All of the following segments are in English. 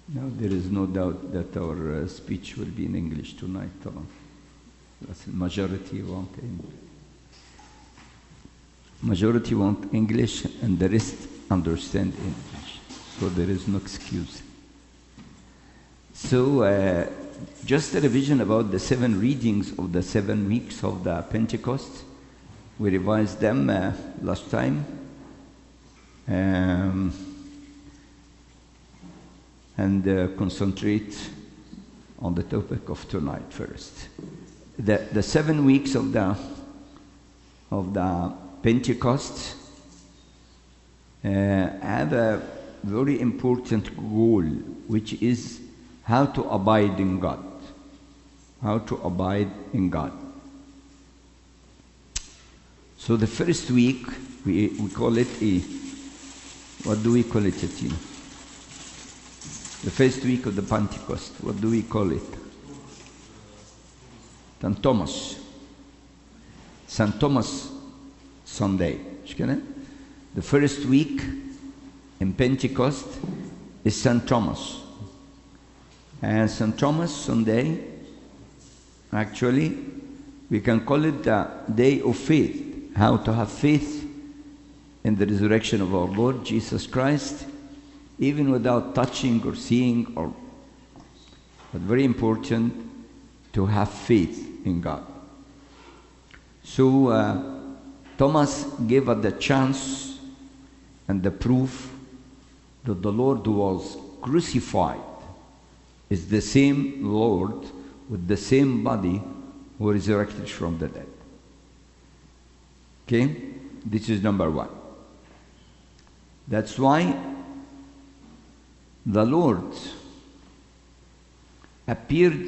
No, there is no doubt that our speech will be in English tonight. That's the majority want English. Majority want English and the rest understand English. So there is no excuse. So just a revision about the 7 readings of the 7 weeks of the Pentecost. We revised them last time. And concentrate on the topic of tonight first. The 7 weeks of the Pentecost have a very important goal, which is how to abide in God. How to abide in God. So the first week, we call it what do we call it, Tina? The first week of the Pentecost, what do we call it? St. Thomas. St. Thomas Sunday. The first week in Pentecost is St. Thomas. And St. Thomas Sunday, actually, we can call it the day of faith. How to have faith in the resurrection of our Lord Jesus Christ, even without touching or seeing, but very important to have faith in God. So Thomas gave us the chance and the proof that the Lord was crucified is the same Lord with the same body who resurrected from the dead. Okay? This is number 1. That's why the Lord appeared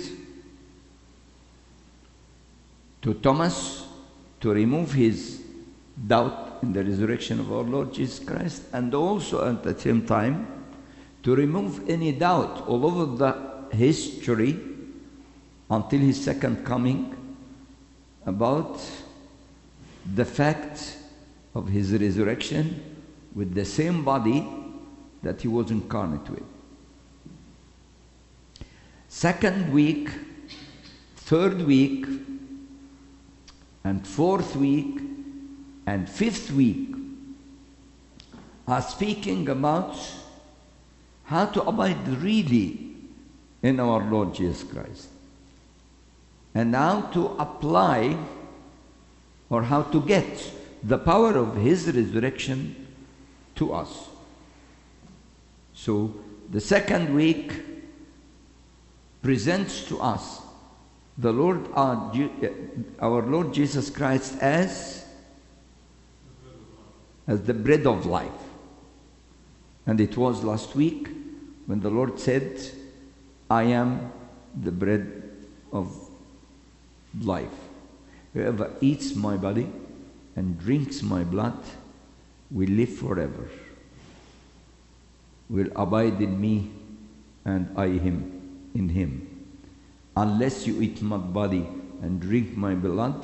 to Thomas to remove his doubt in the resurrection of our Lord Jesus Christ, and also at the same time to remove any doubt all over the history until his second coming about the fact of his resurrection with the same body that he was incarnate with. Second week, third week, and fourth week, and fifth week are speaking about how to abide really in our Lord Jesus Christ, and how to apply or how to get the power of his resurrection to us. So the second week presents to us the Lord, our Lord Jesus Christ as the bread of life. And it was last week when the Lord said, I am the bread of life. Whoever eats my body and drinks my blood will live forever, will abide in me and I in him. Unless you eat my body and drink my blood,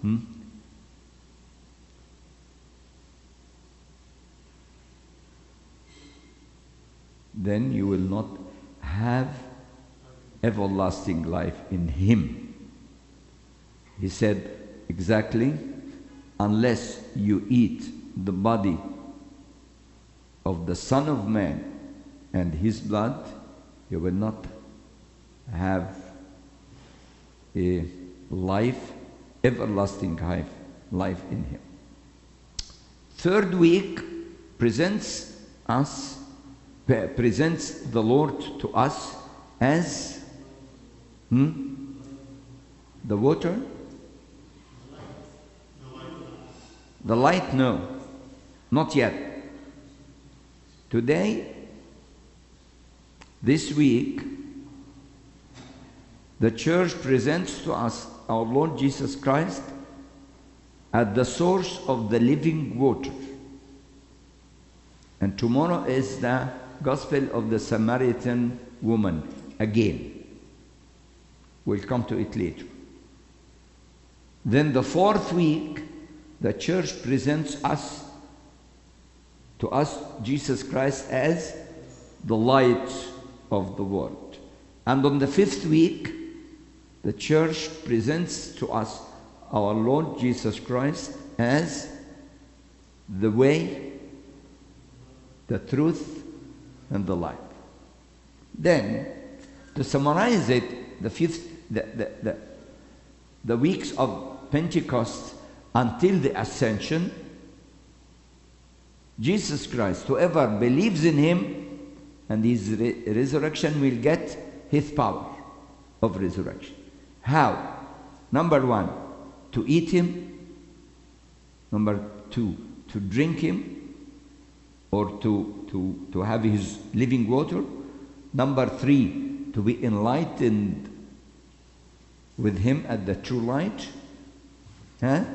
then you will not have everlasting life in him. He said exactly, unless you eat the body of the Son of Man and his blood, you will not have a life, everlasting life in him. Third week presents the Lord to us as the water, the light. No, not yet. Today, this week, the church presents to us our Lord Jesus Christ as the source of the living water. And tomorrow is the Gospel of the Samaritan woman again. We'll come to it later. Then the fourth week, the church presents to us Jesus Christ as the light of the world. And on the 5th week, the church presents to us our Lord Jesus Christ as the way, the truth, and the life. Then, to summarize it, the weeks of Pentecost until the ascension, Jesus Christ, whoever believes in him and his resurrection will get his power of resurrection. How? Number 1, to eat him. Number 2, to drink him or to have his living water. Number 3, to be enlightened with him at the true light. Huh?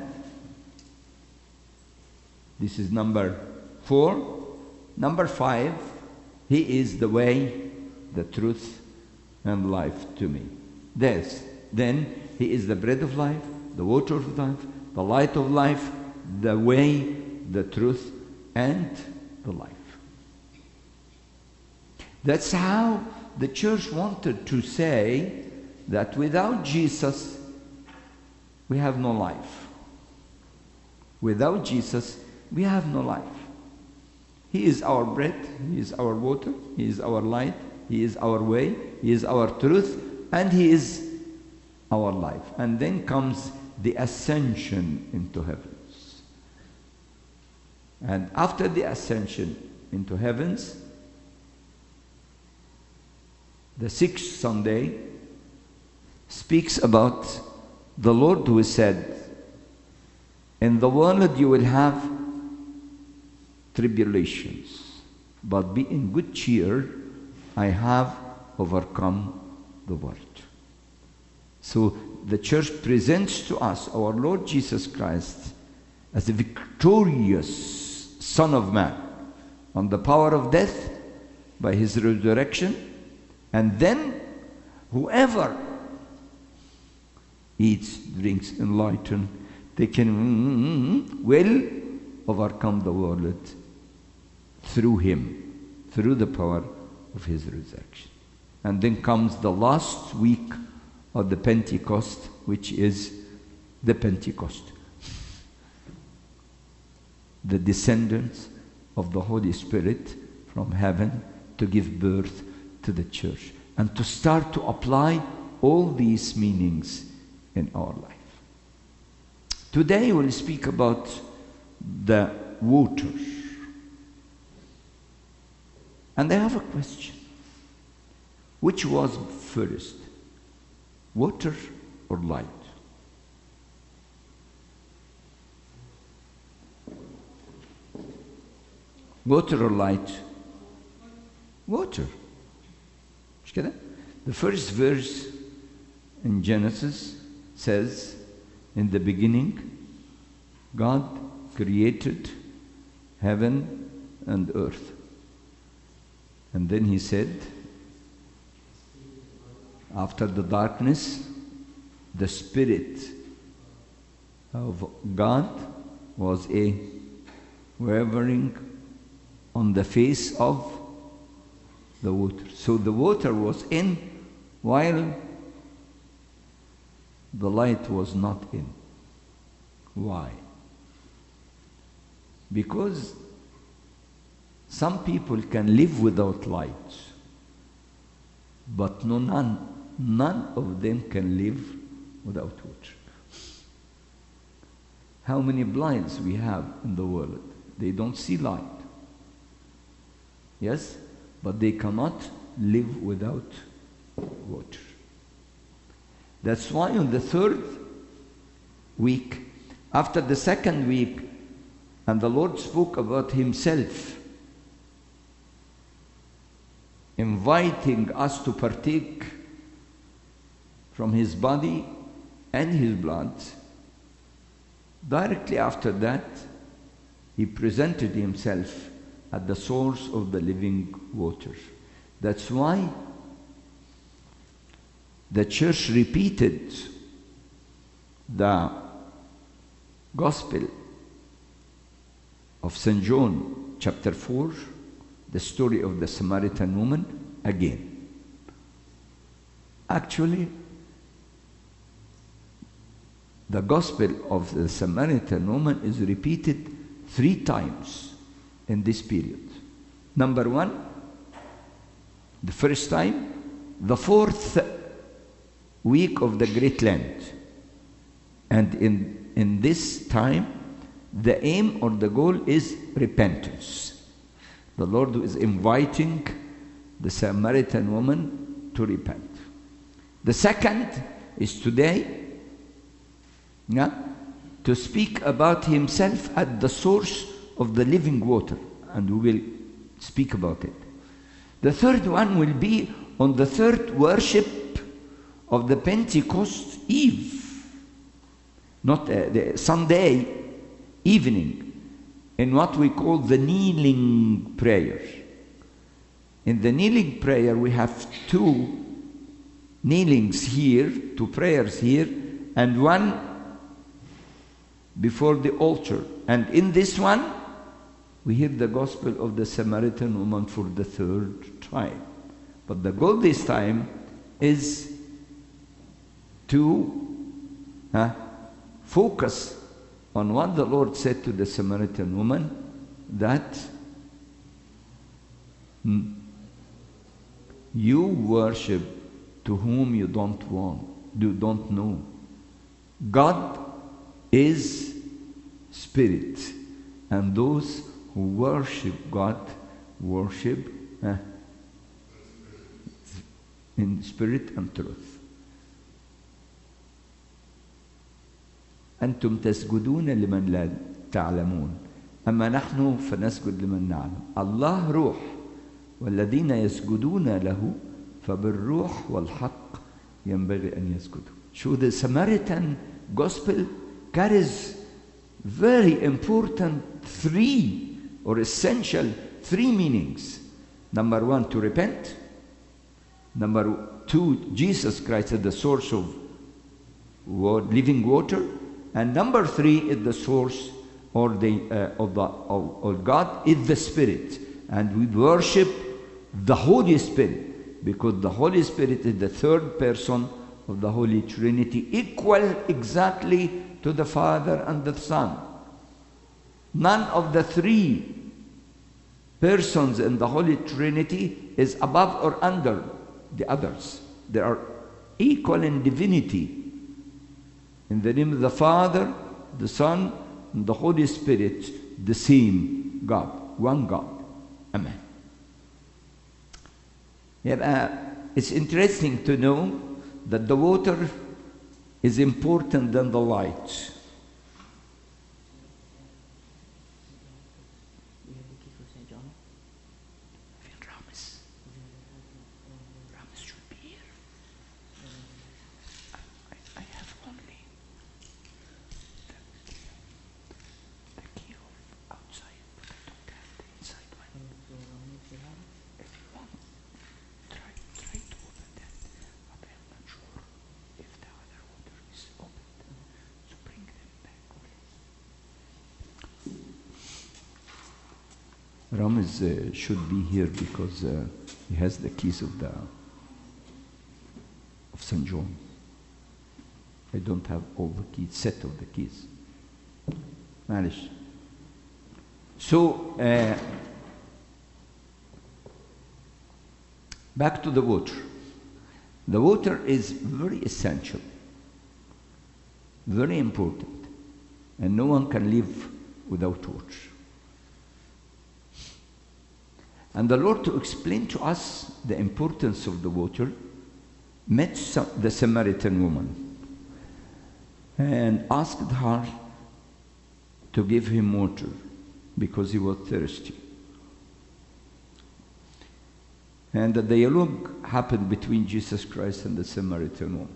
This is number 4. Number 5, he is the way, the truth, and life to me. Then he is the bread of life, the water of life, the light of life, the way, the truth, and the life. That's how the church wanted to say that without Jesus, we have no life. Without Jesus, we have no life. He is our bread, he is our water, he is our light, he is our way, he is our truth, and he is our life. And then comes the ascension into heavens. And after the ascension into heavens, the 6th Sunday speaks about the Lord who said, in the world you will have tribulations, but be in good cheer, I have overcome the world. So the church presents to us our Lord Jesus Christ as the victorious Son of Man on the power of death by his resurrection. And then whoever eats, drinks, enlightened, they will overcome the world through him, through the power of his resurrection. And then comes the last week of the Pentecost, which is the Pentecost. The descendants of the Holy Spirit from heaven to give birth to the church and to start to apply all these meanings in our life. Today we'll speak about the water. And I have a question. Which was first, water or light? Water or light? Water. مش كده؟ The first verse in Genesis says, in the beginning, God created heaven and earth. And then he said, after the darkness, the Spirit of God was wavering on the face of the water. So the water was in while the light was not in. Why? Because some people can live without light, but none of them can live without water. How many blinds we have in the world? They don't see light. Yes? But they cannot live without water. That's why on the 3rd week, after the 2nd week, and the Lord spoke about himself, inviting us to partake from his body and his blood. Directly after that, he presented himself at the source of the living water. That's why the church repeated the Gospel of St. John, chapter 4, the story of the Samaritan woman again. Actually, the gospel of the Samaritan woman is repeated 3 times in this period. Number 1, the first time, the 4th week of the Great Lent. And in this time, the aim or the goal is repentance. The Lord is inviting the Samaritan woman to repent. The second is today, to speak about himself as the source of the living water, and we will speak about it. The third one will be on the third worship of the Pentecost Eve, not the Sunday evening, in what we call the kneeling prayer. In the kneeling prayer, we have 2 kneelings here, 2 prayers here, and 1 before the altar. And in this one, we hear the gospel of the Samaritan woman for the 3rd time. But the goal this time is to focus on what the Lord said to the Samaritan woman, that you worship to whom you don't know. God is spirit, and those who worship God worship in spirit and truth. أنتم تسجدون لمن لا تعلمون أما نحن فنسجد لمن نعلم. الله روح والذين يسجدون له فبالروح والحق ينبغي أن يسجدوا. So the Samaritan gospel carries very important 3 or essential 3 meanings. Number 1, to repent. Number 2, Jesus Christ is the source of living water. And number 3 is the source or of God is the Spirit. And we worship the Holy Spirit, because the Holy Spirit is the 3rd person of the Holy Trinity, equal exactly to the Father and the Son. None of the 3 persons in the Holy Trinity is above or under the others. They are equal in divinity. In the name of the Father, the Son, and the Holy Spirit, the same God, one God. Amen. It's interesting to know that the water is important than the light. Rames should be here because he has the keys of St. John. I don't have all the keys, set of the keys. Manish. So, back to the water. The water is very essential, very important, and no one can live without water. And the Lord, to explain to us the importance of the water, met the Samaritan woman and asked her to give him water because he was thirsty. And the dialogue happened between Jesus Christ and the Samaritan woman.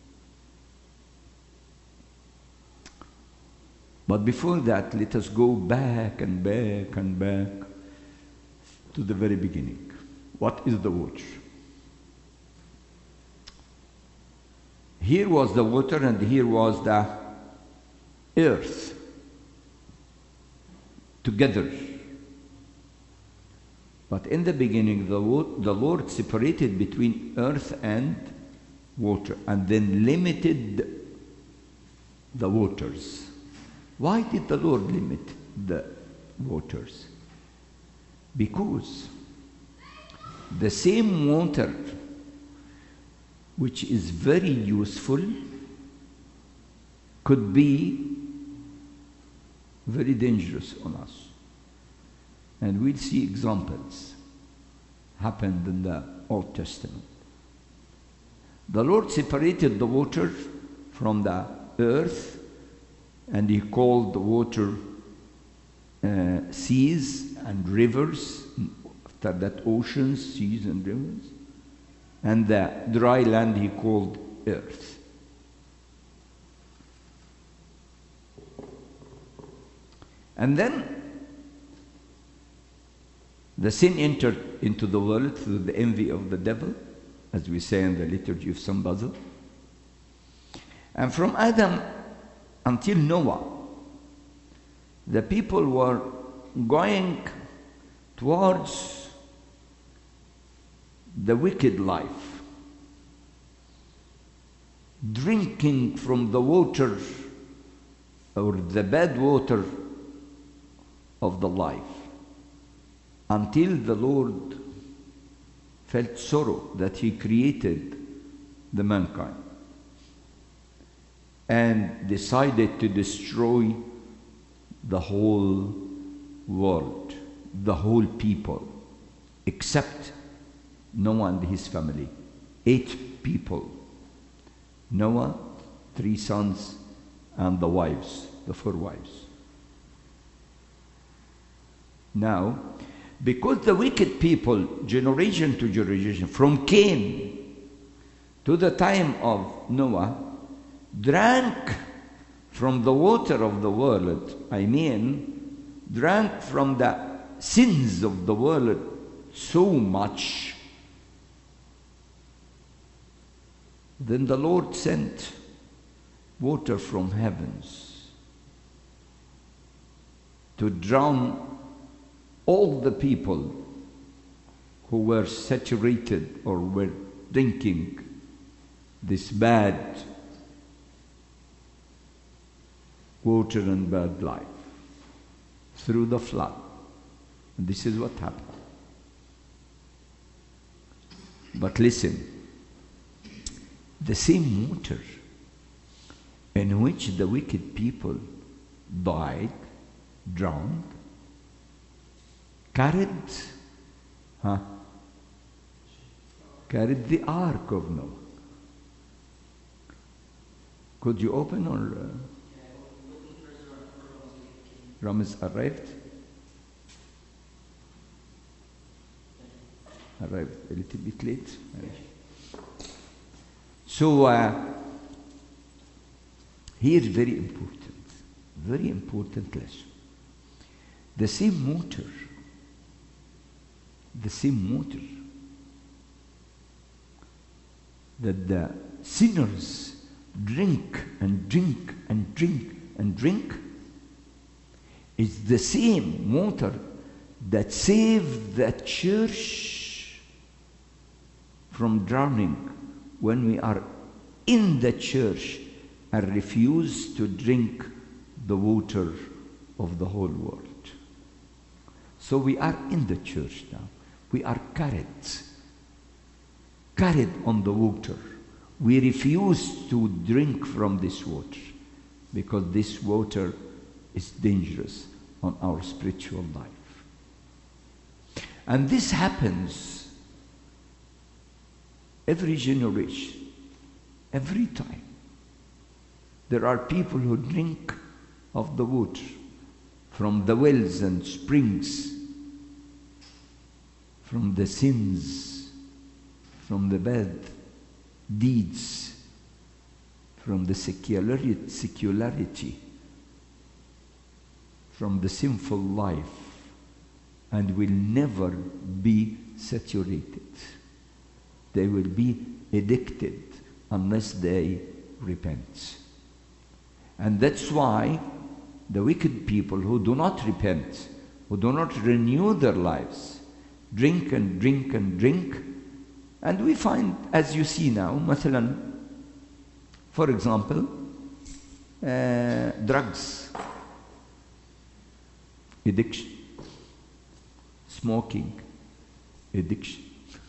But before that, let us go back and back and back to the very beginning. What is the water? Here was the water and here was the earth together. But in the beginning, the Lord separated between earth and water and then limited the waters. Why did the Lord limit the waters? Because the same water which is very useful could be very dangerous on us. And we'll see examples happened in the Old Testament. The Lord separated the water from the earth, and He called the water seas and rivers. After that, oceans, seas and rivers. And the dry land He called earth. And then the sin entered into the world through the envy of the devil, as we say in the liturgy of St. Basil. And from Adam until Noah, the people were going towards the wicked life, drinking from the water or the bad water of the life, until the Lord felt sorrow that He created the mankind and decided to destroy the whole world, the whole people, except Noah and his family. 8 people. Noah, 3 sons, and the wives, the 4 wives. Now, because the wicked people, generation to generation, from Cain to the time of Noah, drank from the water of the world, drank from the sins of the world so much, then the Lord sent water from heavens to drown all the people who were saturated or were drinking this bad water and bad life through the flood. And this is what happened. But listen, the same water in which the wicked people died, drowned, carried the ark of Noah. Could you open or Romans arrived a little bit late. So here very important lesson. The same water that the sinners drink and drink and drink and drink is the same water that saved the church from drowning when we are in the church and refuse to drink the water of the whole world. So we are in the church now. We are carried on the water. We refuse to drink from this water because this water is dangerous on our spiritual life. And this happens every generation, every time. There are people who drink of the water from the wells and springs, from the sins, from the bad deeds, from the secularity, from the sinful life, and will never be saturated. They will be addicted unless they repent. And that's why the wicked people who do not repent, who do not renew their lives, drink and drink and drink, And we find, as you see now, مثلا, for example, drugs, addiction, smoking, addiction,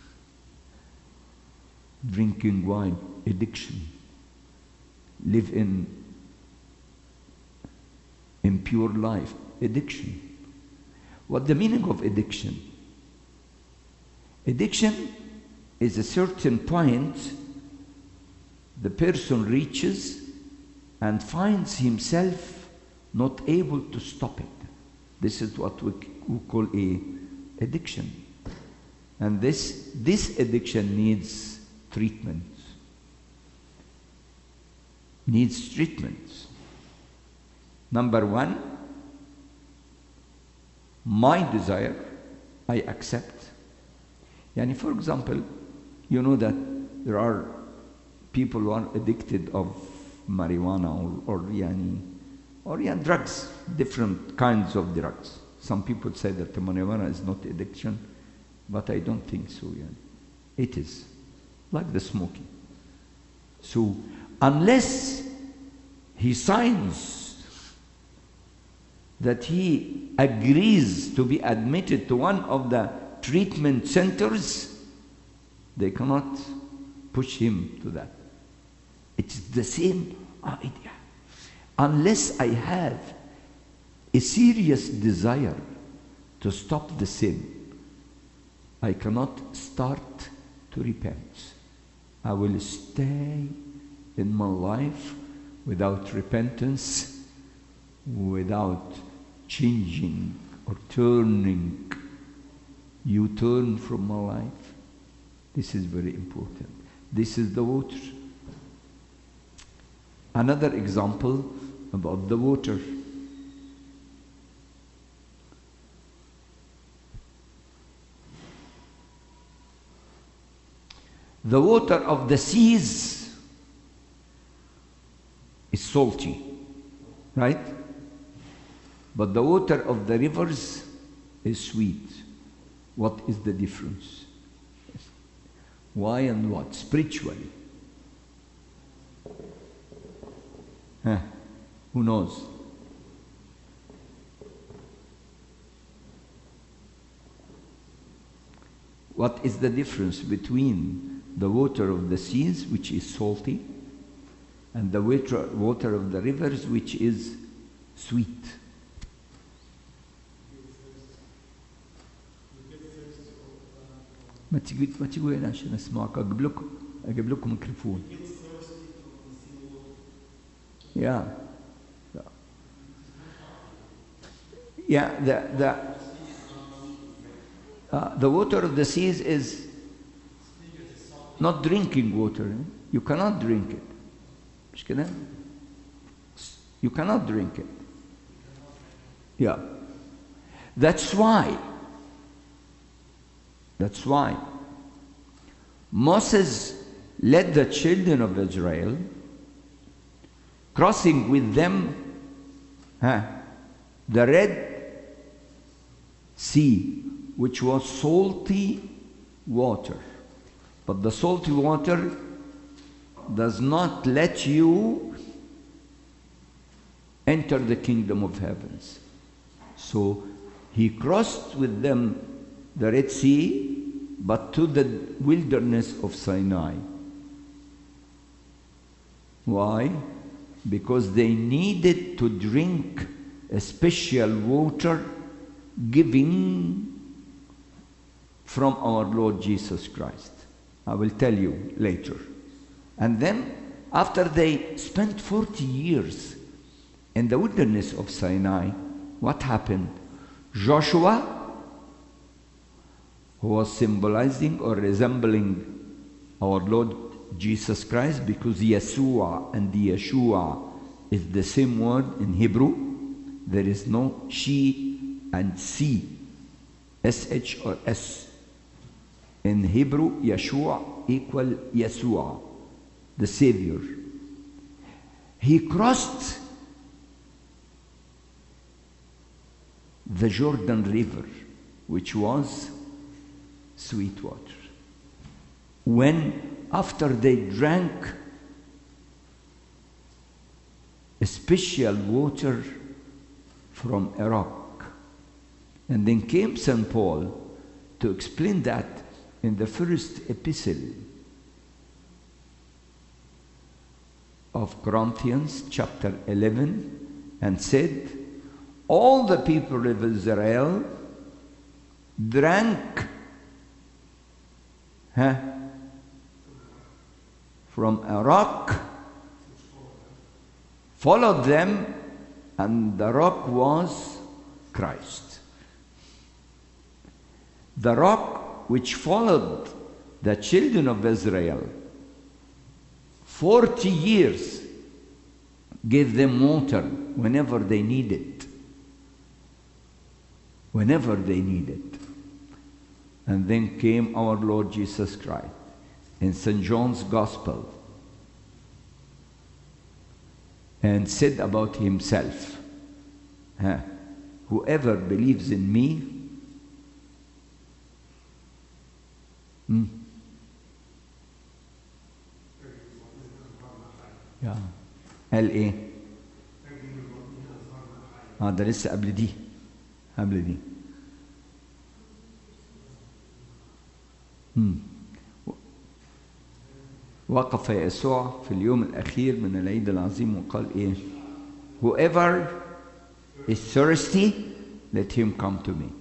drinking wine, addiction, live in impure life, addiction. What the meaning of addiction? Addiction is a certain point the person reaches and finds himself not able to stop it. This is what we call a addiction. And this addiction needs treatment. Needs treatment. Number one, my desire, I accept. Yani, for example, you know that there are people who are addicted of marijuana or drugs, different kinds of drugs. Some people say that the marijuana is not addiction, but I don't think so. Yani. It is, like the smoking. So, unless he signs that he agrees to be admitted to one of the treatment centers, they cannot push him to that. It's the same idea. Unless I have a serious desire to stop the sin, I cannot start to repent. I will stay in my life without repentance, without changing or turning. You turn from my life. This is very important. This is the water. Another example about the water. The water of the seas is salty, right? But the water of the rivers is sweet. What is the difference? Why and what? Spiritually. Who knows? What is the difference between the water of the seas, which is salty, and the water of the rivers, which is sweet? ما تيجوا هنا عشان اسمعك. اجيب لكم ميكروفون. Yeah. The water of the seas is not drinking water. You cannot drink it. مش كده؟ You cannot drink it. Yeah. That's why Moses led the children of Israel, crossing with them the Red Sea, which was salty water. But the salty water does not let you enter the kingdom of heavens. So he crossed with them the Red Sea, but to the wilderness of Sinai. Why? Because they needed to drink a special water given from our Lord Jesus Christ. I will tell you later. And then, after they spent 40 years in the wilderness of Sinai, what happened? Joshua, who was symbolizing or resembling our Lord Jesus Christ, because Yeshua and Yeshua is the same word in Hebrew. There is no she and C, SH or S. In Hebrew, Yeshua equal Yeshua, the Savior. He crossed the Jordan River, which was sweet water. when after they drank a special water from a rock. And then came St. Paul to explain that in the first epistle of Corinthians, chapter 11, and said, all the people of Israel drank from a rock, followed them, and the rock was Christ. The rock which followed the children of Israel 40 years gave them water whenever they needed. Whenever they needed. And then came our Lord Jesus Christ in St. John's Gospel and said about himself, whoever believes in me, قال ايه؟ ده لسه قبل دي وقف يسوع في اليوم الأخير من العيد العظيم وقال إيه؟ Whoever is thirsty, let him come to me.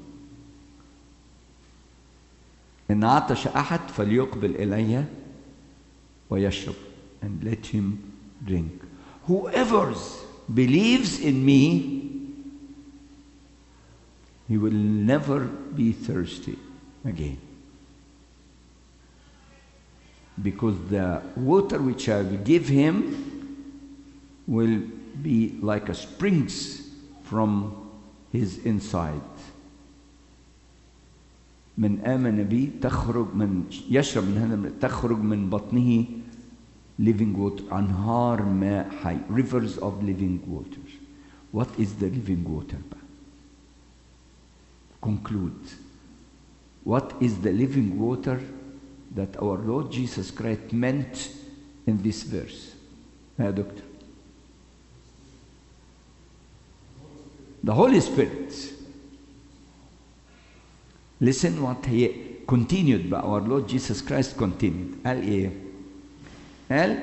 إن عطش أحد فليقبل إلي ويشرب, and let him drink. Whoever believes in me, he will never be thirsty again. Because the water which I will give him will be like a springs from his inside. من آمن بي تخرج من يشرب من هذا تخرج من بطنه living water, أنهار ماء حي, rivers of living water. What is the living water? Conclude. What is the living water that our Lord Jesus Christ meant in this verse? Doctor. The Holy Spirit. Listen what he continued, but our Lord Jesus Christ continued. قال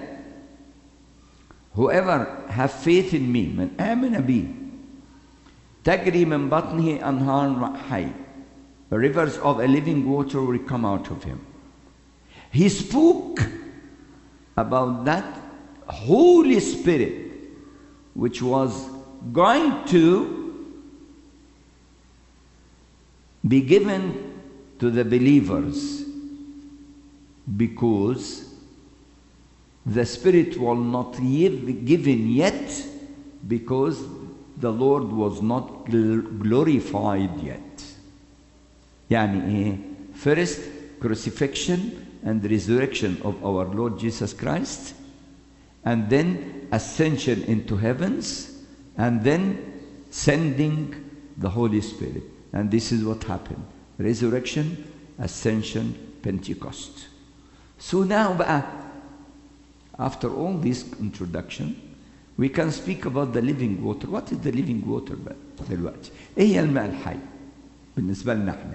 whoever have faith in me, من آمن بي تجري من بطنه أنهار حي, rivers of a living water will come out of him. He spoke about that Holy Spirit which was going to be given to the believers, because the Spirit was not given yet, because the Lord was not glorified yet. يعني first crucifixion and resurrection of our Lord Jesus Christ, and then ascension into heavens, and then sending the Holy Spirit. And this is what happened. Resurrection, ascension, Pentecost. So now بقى, after all this introduction, we can speak about the living water. What is the living water بقى دلوقتي؟ ايه هي الماء الحي بالنسبة لنا احنا؟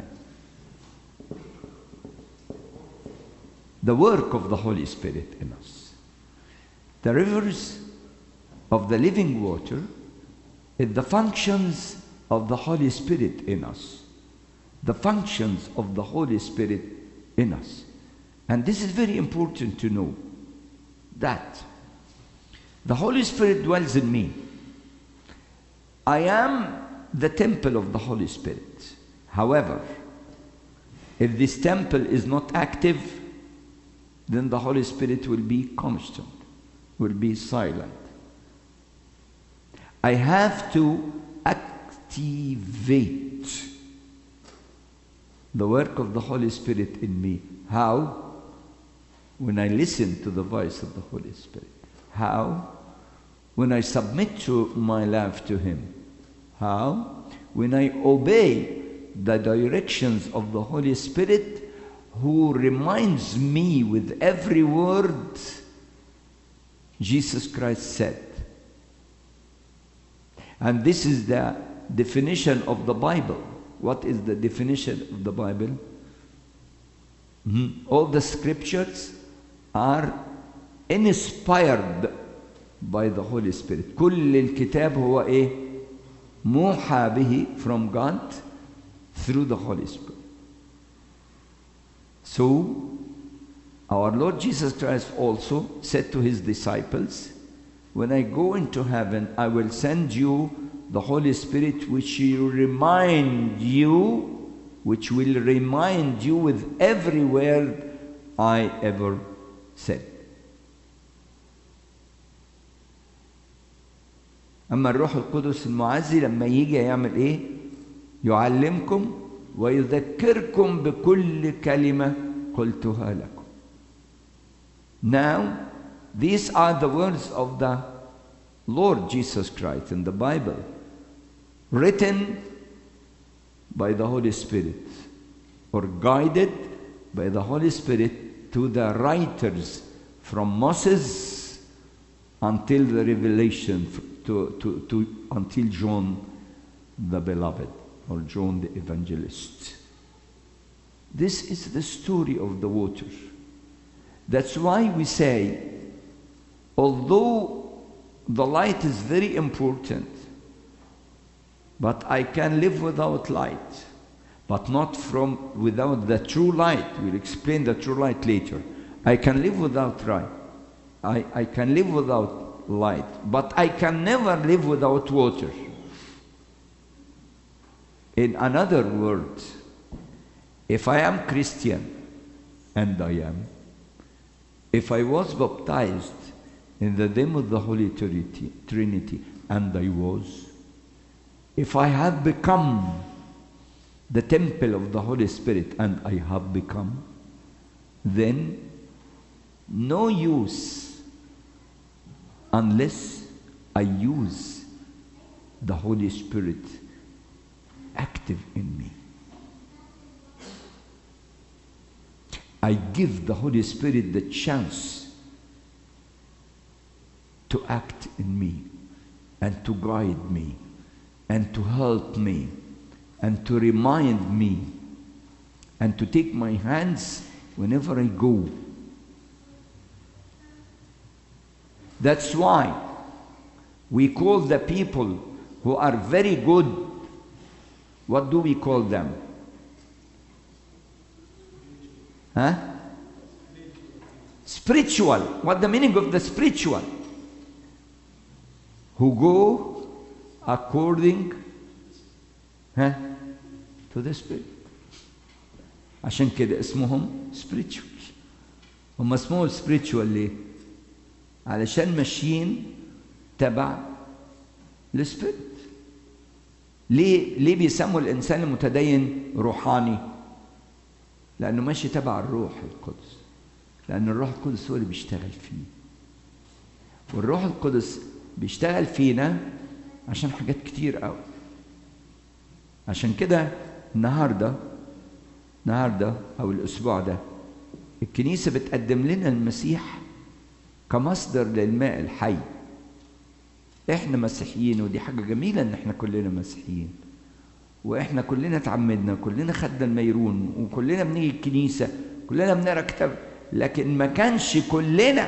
The work of the Holy Spirit in us. The rivers of the living water is the functions of the Holy Spirit in us. The functions of the Holy Spirit in us. And this is very important to know, that the Holy Spirit dwells in me. I am the temple of the Holy Spirit. However, if this temple is not active, then the Holy Spirit will be constant, will be silent. I have to activate the work of the Holy Spirit in me. How? When I listen to the voice of the Holy Spirit. How? When I submit to my life to Him. How? When I obey the directions of the Holy Spirit, who reminds me with every word Jesus Christ said. And this is the definition of the Bible. What is the definition of the Bible? All the scriptures are inspired by the Holy Spirit. كل الكتاب هو إيه؟ موحى به from God through the Holy Spirit. So, our Lord Jesus Christ also said to his disciples, when I go into heaven, I will send you the Holy Spirit which will remind you with every word I ever said. أما الروح القدس المعزي لما يجي يعمل إيه؟ يعلمكم ويذكركم بكل كلمة قلتها لكم. Now, these are the words of the Lord Jesus Christ in the Bible, written by the Holy Spirit or guided by the Holy Spirit to the writers from Moses until the revelation until John the Beloved or John the Evangelist. This is the story of the water. That's why we say, although the light is very important, but I can live without light, but not without the true light. We'll explain the true light later. I can live without light. I can live without light, but I can never live without water. In another word, if I am Christian, and I am, if I was baptized in the name of the Holy Trinity, and I was, if I have become the temple of the Holy Spirit, and I have become, then no use unless I use the Holy Spirit active in me. I give the Holy Spirit the chance to act in me and to guide me and to help me and to remind me and to take my hands whenever I go. That's why we call the people who are very good, what do we call them? Huh? Spiritual. What the meaning of the spiritual? Who go according to the Spirit. عشان كده اسمهم spiritual. هم اسمهم spiritual ليه؟ علشان ماشيين تبع السبيريت. ليه بيسموا الإنسان المتدين روحاني؟ لأنه ماشي تبع الروح القدس. لأن الروح القدس هو اللي بيشتغل فيه. والروح القدس بيشتغل فينا عشان حاجات كتير قوي. عشان كده النهارده أو الأسبوع ده الكنيسة بتقدم لنا المسيح كمصدر للماء الحي. احنا مسيحيين ودي حاجة جميلة ان احنا كلنا مسيحيين واحنا كلنا اتعمدنا كلنا خدنا الميرون وكلنا بنيجي الكنيسة كلنا بنقرا كتاب، لكن ما كانش كلنا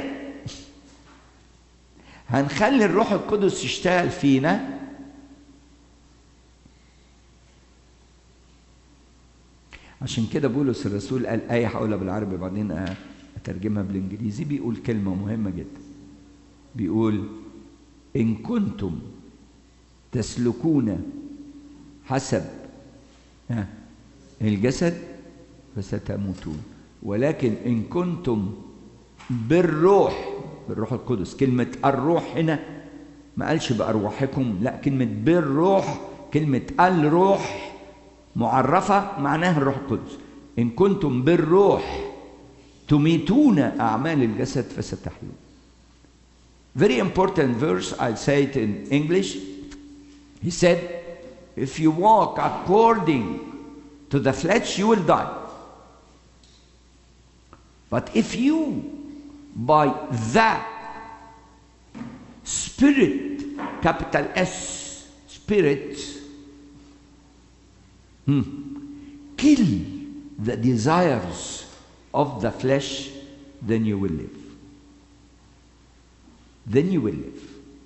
هنخلي الروح القدس يشتغل فينا عشان كده بولس الرسول قال آية هقولها بالعربي بعدين أترجمها بالإنجليزي. بيقول كلمة مهمة جدا، بيقول إن كنتم تسلكون حسب الجسد فستموتون، ولكن إن كنتم بالروح القدس. كلمة الروح هنا ما قالش بأرواحكم، لا، كلمة بالروح، كلمة الروح معرفة معناها الروح القدس. إن كنتم بالروح تميتون أعمال الجسد فستحيون. Very important verse, I'll say it in English. He said, if you walk according to the flesh, you will die. But if you, by the Spirit, capital S, Spirit, kill the desires of the flesh, then you will live. Then you will live.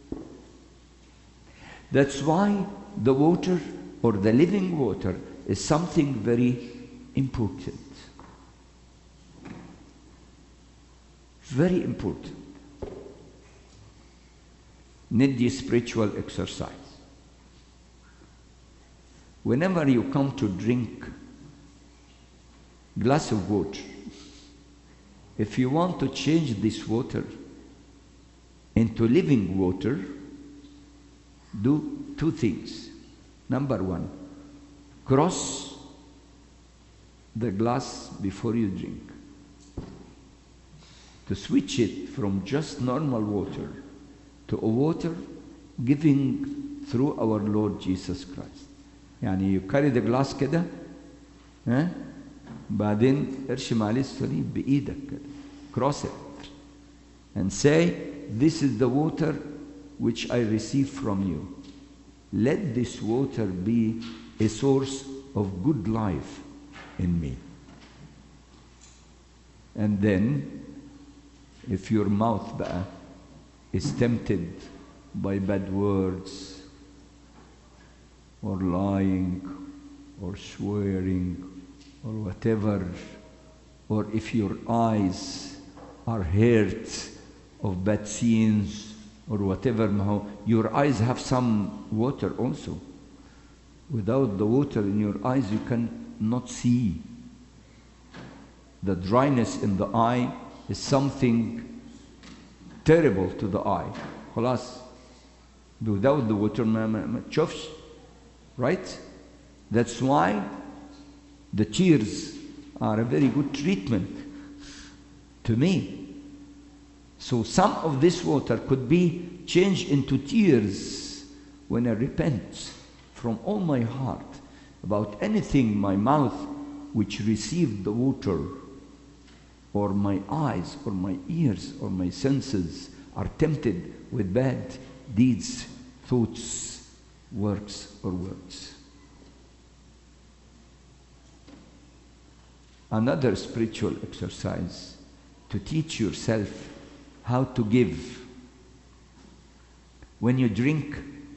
That's why the water or the living water is something very important. Very important. Need spiritual exercise. Whenever you come to drink glass of water, if you want to change this water into living water, do two things. Number one, cross the glass before you drink. To switch it from just normal water to a water giving through our Lord Jesus Christ. يعني you carry the glass كده بعدين ارشم عليه الصليب بإيدك كده. Cross it and say, this is the water which I receive from you. Let this water be a source of good life in me. And then, if your mouth بقى is tempted by bad words, or lying, or swearing, or whatever, or if your eyes are hurt of bad scenes, or whatever, your eyes have some water also. Without the water in your eyes, you cannot see. The dryness in the eye is something terrible to the eye. خلاص. Without the water ما تشوفش. Right? That's why the tears are a very good treatment to me. So some of this water could be changed into tears when I repent from all my heart about anything my mouth which received the water, or my eyes, or my ears, or my senses are tempted with bad deeds, thoughts, works, or words. Another spiritual exercise to teach yourself how to give. When you drink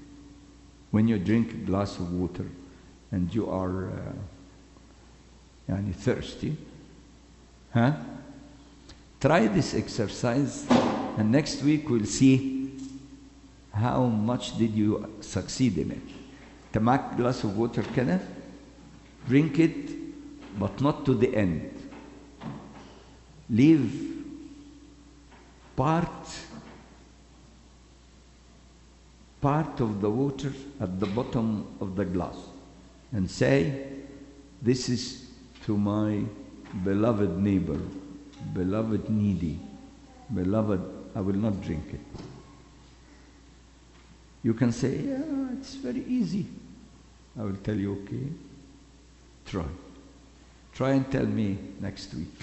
a glass of water and you are thirsty, try this exercise, and next week we'll see how much did you succeed in it. تماك glass of water كده, drink it, but not to the end. Leave part of the water at the bottom of the glass and say, this is to my beloved neighbor, beloved needy, beloved, I will not drink it. You can say, yeah, it's very easy. I will tell you, okay, try. Try and tell me next week.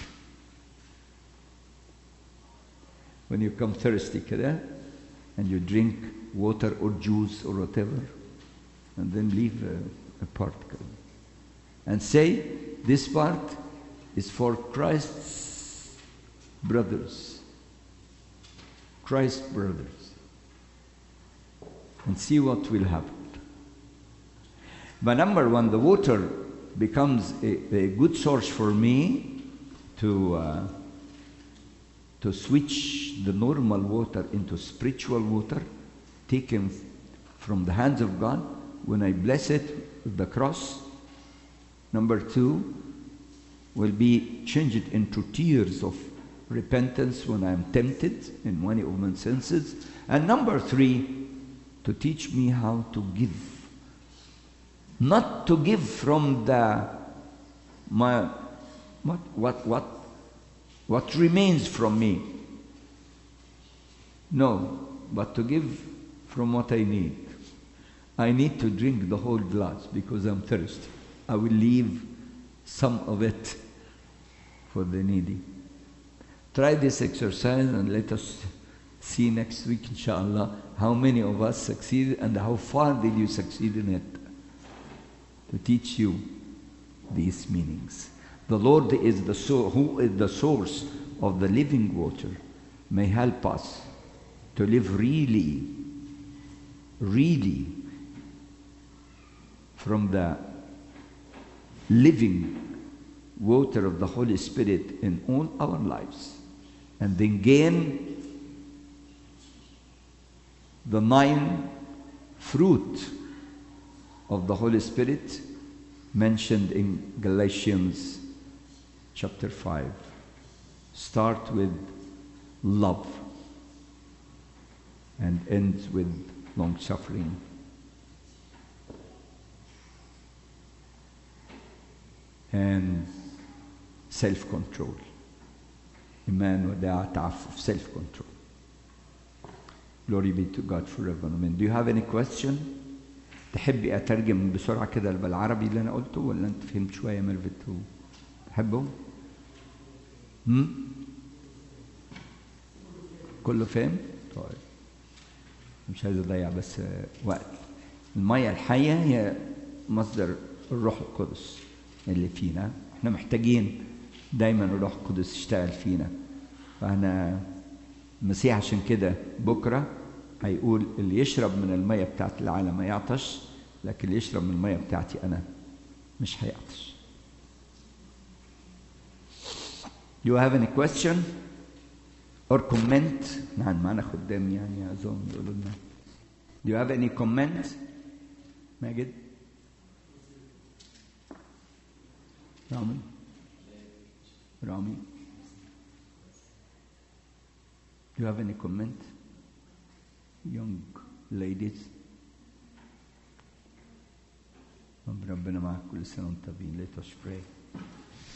When you come thirsty كده, and you drink water or juice or whatever, and then leave a part and say, this part is for Christ's brothers. Christ's brothers. And see what will happen. But number one, the water becomes a good source for me to switch the normal water into spiritual water, taken from the hands of God when I bless it with the cross. Number two will be change it into tears of repentance when I am tempted in one of my senses. And number three, to teach me how to give. Not to give from what remains from me. No, but to give from what I need. I need to drink the whole glass because I'm thirsty. I will leave some of it for the needy. Try this exercise and let us see next week, inshallah, how many of us succeeded and how far did you succeed in it to teach you these meanings. The Lord is who is the source of the living water, may help us to live really, really from the living water of the Holy Spirit in all our lives, and then gain the 9 fruit of the Holy Spirit mentioned in Galatians chapter 5. Start with love and ends with long suffering. And self-control. Iman وداع تعفف, self-control. Glory be to God forever. Amen. Do you have any question? تحبي أترجم بسرعة كده بالعربي اللي أنا قلته ولا أنت فهمت شوية ميرفت؟ تحبه؟ كله فهم؟ طيب. مش عايز أضيع بس وقت. المية الحية هي مصدر الروح القدس اللي فينا. احنا محتاجين دايما الروح القدس يشتغل فينا. فاحنا المسيح عشان كده بكره هيقول اللي يشرب من الميه بتاعت العالم ما يعطش، لكن اللي يشرب من الميه بتاعتي انا مش هيعطش. Do you have any question or comment؟ نعم معنا خدام يعني اظن يقولوا لنا. Do you have any comment؟ ماجد؟ Rami, do you have any comment? Young ladies. ربنا معك كل سنة وانت طيبين. Let us pray.